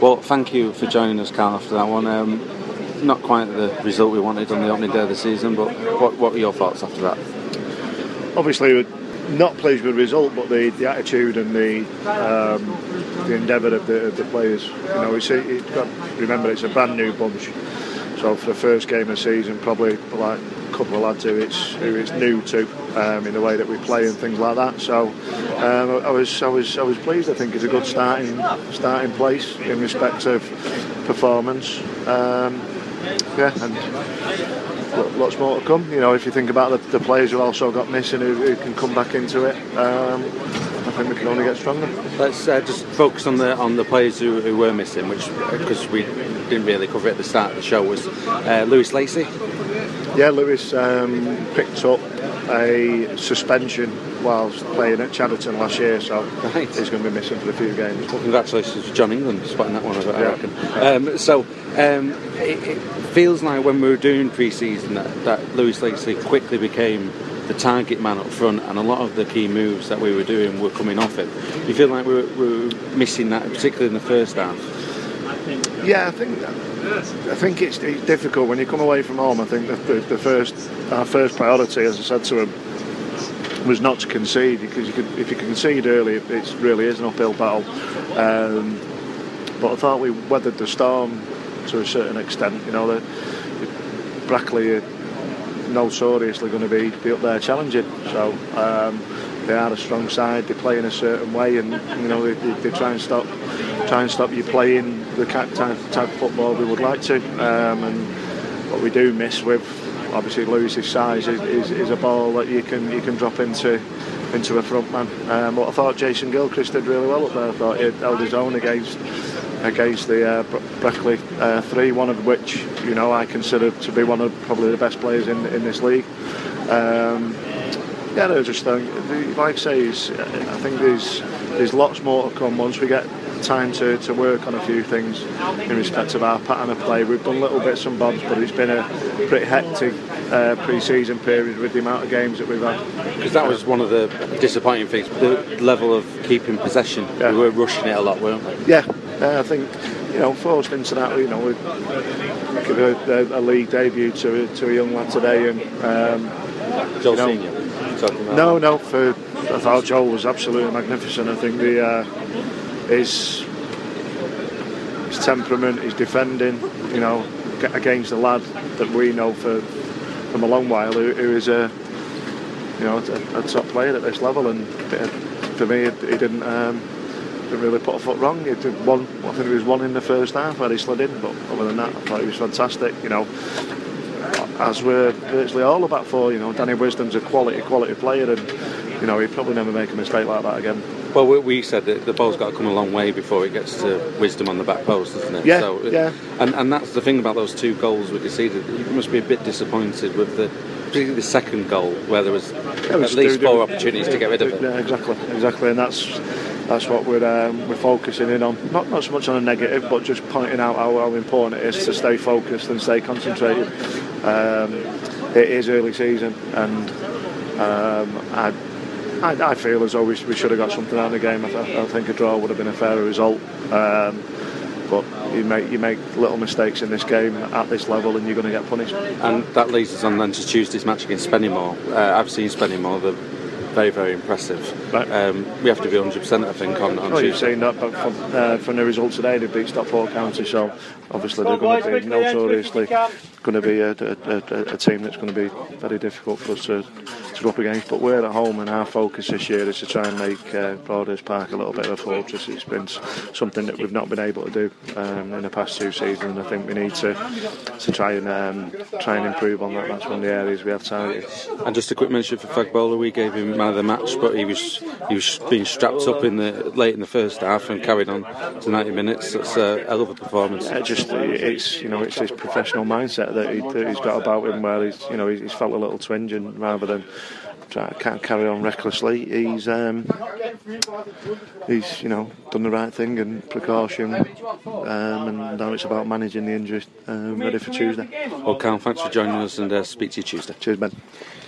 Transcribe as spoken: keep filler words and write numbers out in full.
Well, thank you for joining us, Carl, after that one. Um, not quite the result we wanted on the opening day of the season, but what, what were your thoughts after that? Obviously, we're not pleased with the result, but the, the attitude and the um, the endeavour of the, of the players. You know, it's, it's got, remember, it's a brand new bunch. So for the first game of the season, probably like a couple of lads who it's who it's new to um, in the way that we play and things like that. So um, I was I was I was pleased. I think it's a good starting starting place in respect of performance. Um, yeah, and lots more to come. You know, if you think about the, the players who also got missing, who, who can come back into it. Um, I think we can only get stronger. Let's uh, just focus on the on the players who, who were missing, which because we didn't really cover it at the start of the show, was uh, Lewis Lacey. Yeah, Lewis um, picked up a suspension whilst playing at Chadderton last year, so right. He's going to be missing for a few games. Well, congratulations to John England spotting that one, I yeah. reckon. Um, so um, it, it feels like when we were doing pre-season that, that Lewis Lacey quickly became the target man up front, and a lot of the key moves that we were doing were coming off him. Do you feel like we were, we were missing that, particularly in the first half? Yeah, I think I think it's, it's difficult when you come away from home. I think the, the, the first our first priority, as I said to him, was not to concede, because you could, if you concede early, it, it really is an uphill battle. Um, but I thought we weathered the storm to a certain extent. You know, the, Brackley are notoriously going to be, be up there challenging. So um, they are a strong side. They play in a certain way, and you know they, they, they try and stop try and stop you playing the type, type of football we would like to. Um, and what we do miss with obviously Lewis's size is, is, is a ball that you can you can drop into into a front man. Um, but I thought Jason Gilchrist did really well up there. I thought he held his own against against the uh, Brackley uh, three, one of which you know I consider to be one of probably the best players in in this league. Um, yeah, no, just uh, like I say, is, I think there's there's lots more to come once we get time to, to work on a few things in respect of our pattern of play. We've done little bits and bobs, but it's been a pretty hectic uh, pre-season period with the amount of games that we've had. Because that was one of the disappointing things, the level of keeping possession. Yeah. We were rushing it a lot, weren't we? Yeah, uh, I think you know forced into that. You know, we give a, a, a league debut to to a young lad today, and um, Joel you know, Senior. No, no. For I thought Joel was absolutely magnificent. I think the. Uh, His, his temperament, his defending, you know, against a lad that we know for from a long while, who, who is a, you know, a, a top player at this level, and for me, he didn't um, didn't really put a foot wrong. He did one, I think it was one in the first half where he slid in, but other than that, I thought he was fantastic. You know, as we're virtually all about for, you know, Danny Wisdom's a quality, quality player, and you know, he'd probably never make a mistake like that again. Well, we said that the ball's got to come a long way before it gets to Wisdom on the back post, doesn't it? Yeah, so, yeah. And, and that's the thing about those two goals we conceded. You must be a bit disappointed with the, particularly the second goal, where there was, there was at least four opportunities to get rid of it. Yeah, exactly, exactly, and that's that's what we're um, we're focusing in on. Not not so much on a negative, but just pointing out how, how important it is to stay focused and stay concentrated. Um, it is early season, and um, I. I, I feel as though we, we should have got something out of the game. I, th- I think a draw would have been a fairer result. Um, but you make you make little mistakes in this game at this level, and you're going to get punished. And that leads us on then to Tuesday's match against Spennymoor. Uh, I've seen Spennymoor; they're very, very impressive. Right. Um, we have to be one hundred percent, I think, on, on oh, Tuesday. You've seen that, but from, uh, from the result today, they beat Stockport County, so obviously they're going to be notoriously going to be a, a, a, a team that's going to be very difficult for us to, to go up against. But we're at home, and our focus this year is to try and make uh, Broadhurst Park a little bit of a fortress. It's been something that we've not been able to do um, in the past two seasons, and I think we need to to try and um, try and improve on that. That's one of the areas we have targeted. And just a quick mention for Fagbola, we gave him man of the match, but he was he was being strapped up in the late in the first half and carried on to ninety minutes. That's a hell of a performance. Yeah, just it's you know it's his professional mindset that, he, that he's got about him, where he's you know he's, he's felt a little twinge, and rather than try to carry on recklessly, he's um, he's you know done the right thing and precaution, um, and now it's about managing the injury um, ready for Tuesday. Well, Carl, thanks for joining us, and uh, speak to you Tuesday. Cheers, Ben.